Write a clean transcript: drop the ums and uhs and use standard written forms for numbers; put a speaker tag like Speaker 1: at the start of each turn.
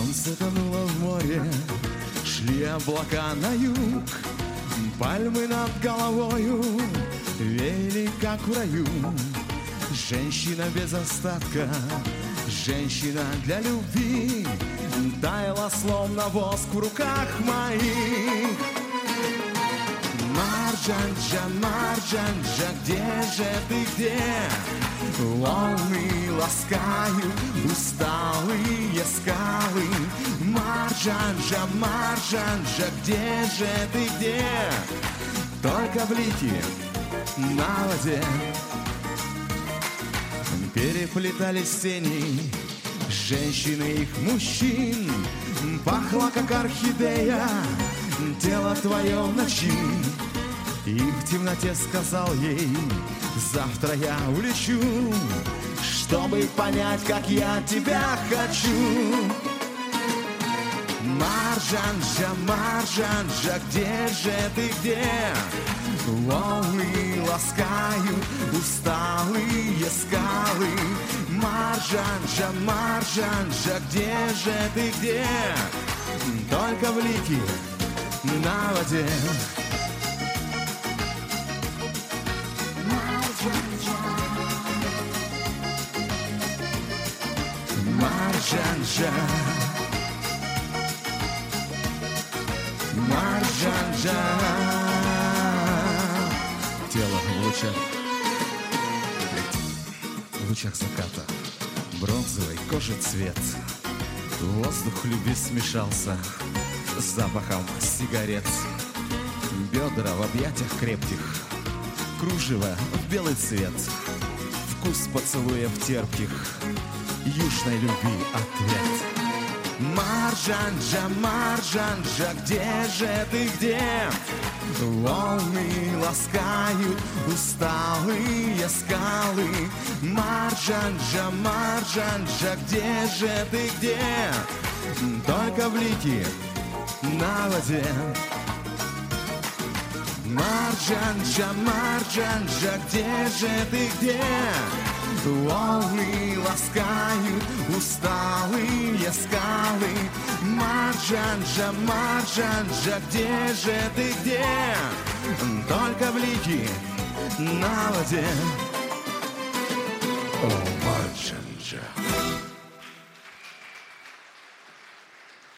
Speaker 1: Солнце тонуло в море, шли облака на юг, пальмы над головою веяли, как в раю. Женщина без остатка, женщина для любви, таяла словно воск в руках моих. Марджанджа, Марджанджа, где же ты, где? Волны ласкают усталые скалы. Марджанджа, Марджанджа, где же ты, где? Только блики на воде. Переплетались тени женщин и их мужчин. Пахло, как орхидея, тело твое в ночи. И в темноте сказал ей: завтра я улечу, чтобы понять, как я тебя хочу. Марджанджа, Марджанджа, где же ты, где? Волны ласкают усталые скалы. Марджанджа, Марджанджа, где же ты, где? Только блики на воде. Марджанджа, Марджанджа. Тело в лучах заката, бронзовой кожи цвет. Воздух любви смешался с запахом сигарет. Бедра в объятиях крепких, кружево в белый цвет. Вкус поцелуев терпких, южной любви ответ. Марджанджа, Марджанджа, где же ты, где? Волны ласкают усталые скалы. Марджанджа, Марджанджа, где же ты, где? Только блики на воде. Марджанджа, Марджанджа, где же ты, где? Волны ласкают усталые скалы. Марджанджа, Марджанджа, где же ты, где? Только блики на воде. О, Марджанджа.